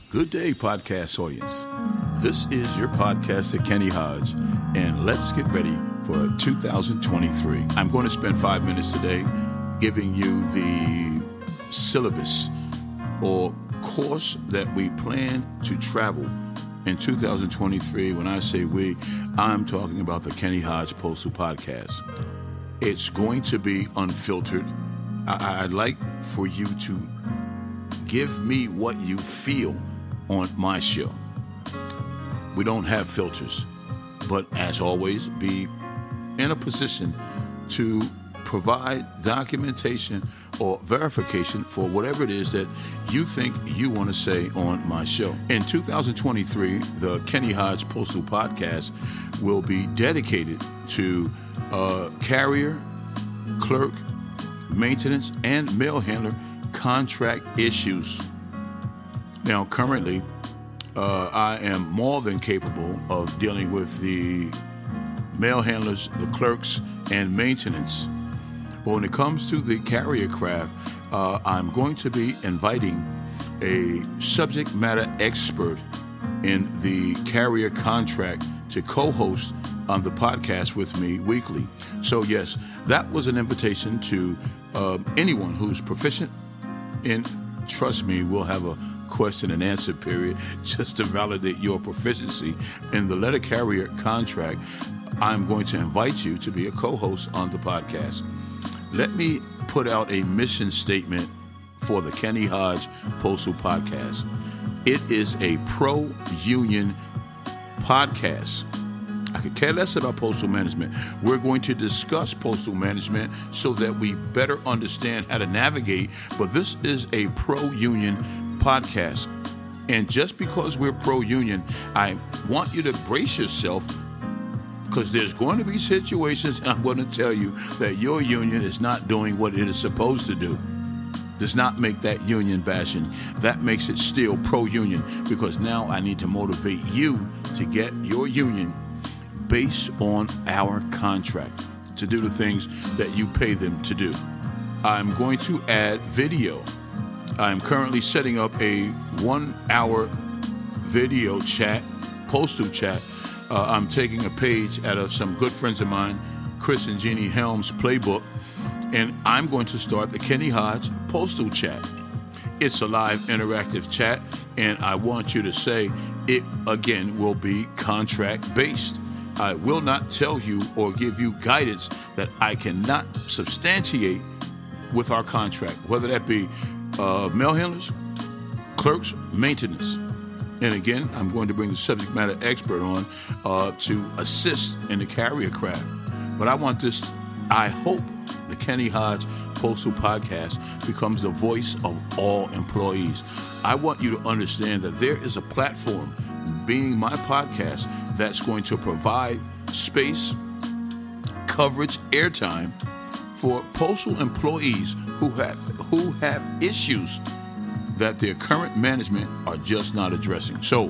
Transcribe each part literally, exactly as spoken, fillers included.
Good day, podcast audience. This is your podcaster, Kenny Hodge, and let's get ready for two thousand twenty-three. I'm going to spend five minutes today giving you the syllabus or course that we plan to travel in two thousand twenty-three. When I say we, I'm talking about the Kenny Hodge Postal Podcast. It's going to be unfiltered. I- I'd like for you to give me what you feel on my show. We don't have filters, but as always, be in a position to provide documentation or verification for whatever it is that you think you want to say on my show. In two thousand twenty-three, the Kenny Hodge Postal Podcast will be dedicated to uh, carrier, clerk, maintenance, and mail handler contract issues. Now, currently, uh, I am more than capable of dealing with the mail handlers, the clerks, and maintenance. But when it comes to the carrier craft, uh, I'm going to be inviting a subject matter expert in the carrier contract to co-host on the podcast with me weekly. So yes, that was an invitation to uh, anyone who's proficient in, trust me, we'll have a question and answer period just to validate your proficiency in the letter carrier contract. I'm going to invite you to be a co-host on the podcast. Let me put out a mission statement for the Kenny Hodge Postal Podcast. It is a pro-union podcast. I could care less about postal management. We're going to discuss postal management so that we better understand how to navigate, but this is a pro-union podcast. And just because we're pro-union, I want you to brace yourself, because there's going to be situations, I'm going to tell you, that your union is not doing what it is supposed to do. Does not make that union bashing. That makes it still pro-union, because now I need to motivate you to get your union based on our contract to do the things that you pay them to do. I'm going to add video. I'm currently setting up a one-hour video chat, postal chat. Uh, I'm taking a page out of some good friends of mine, Chris and Jeannie Helms' playbook, and I'm going to start the Kenny Hodge Postal Chat. It's a live interactive chat, and I want you to say it, again, will be contract-based. I will not tell you or give you guidance that I cannot substantiate with our contract, whether that be uh, mail handlers, clerks, maintenance. And again, I'm going to bring the subject matter expert on uh, to assist in the carrier craft. But I want this, I hope the Kenny Hodge Postal Podcast becomes the voice of all employees. I want you to understand that there is a platform, being my podcast, that's going to provide space, coverage, airtime for postal employees who have who have issues that their current management are just not addressing. So,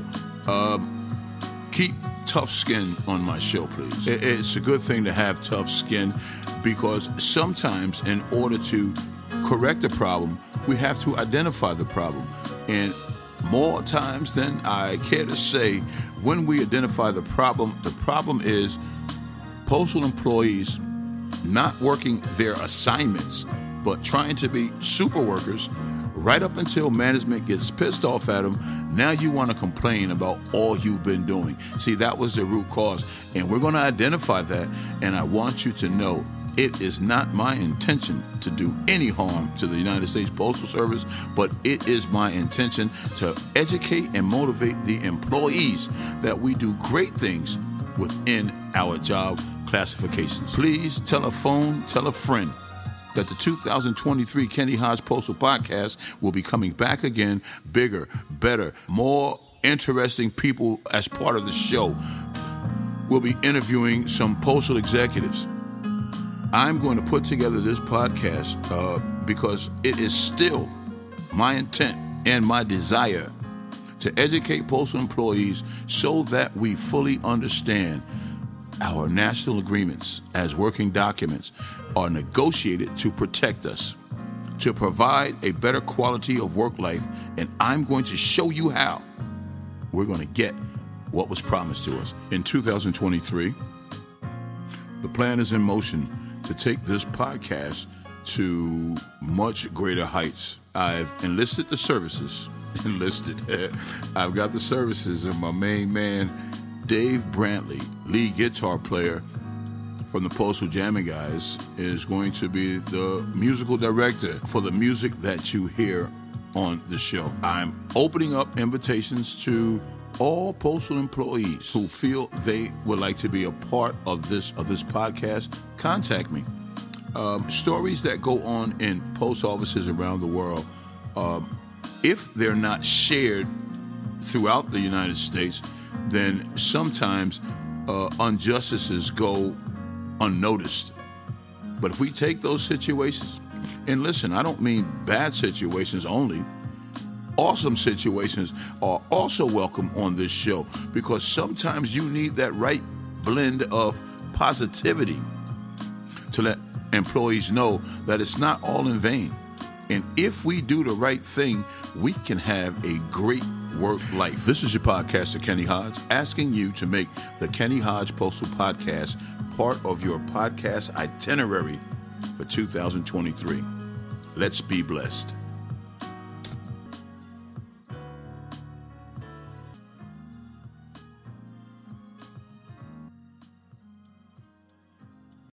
um, keep tough skin on my show, please. It's a good thing to have tough skin, because sometimes in order to correct a problem, we have to identify the problem. And more times than I care to say, when we identify the problem, the problem is postal employees not working their assignments, but trying to be super workers right up until management gets pissed off at them. Now you want to complain about all you've been doing. See, that was the root cause, and we're going to identify that, and I want you to know it is not my intention to do any harm to the United States Postal Service, but it is my intention to educate and motivate the employees that we do great things within our job classifications. Please tell a phone, tell a friend that the two thousand twenty-three Kenny Hodge Postal Podcast will be coming back again, bigger, better, more interesting people as part of the show. We'll be interviewing some postal executives. I'm going to put together this podcast uh, because it is still my intent and my desire to educate postal employees so that we fully understand our national agreements as working documents are negotiated to protect us, to provide a better quality of work life, and I'm going to show you how. we're going to get what was promised to us. In two thousand twenty-three, the plan is in motion to take this podcast to much greater heights. I've enlisted the services, enlisted, I've got the services of my main man, Dave Brantley, lead guitar player from the Postal Jamming Guys, is going to be the musical director for the music that you hear on the show. I'm opening up invitations to all Postal employees who feel they would like to be a part of this of this podcast. Contact me. Um, stories that go on in post offices around the world, um, if they're not shared throughout the United States, then sometimes uh, injustices go unnoticed. But if we take those situations, and listen, I don't mean bad situations only. Awesome situations are also welcome on this show, because sometimes you need that right blend of positivity to let employees know that it's not all in vain. And if we do the right thing, we can have a great work life. This is your podcaster, Kenny Hodge, asking you to make the Kenny Hodge Postal Podcast part of your podcast itinerary for two thousand twenty-three. Let's be blessed.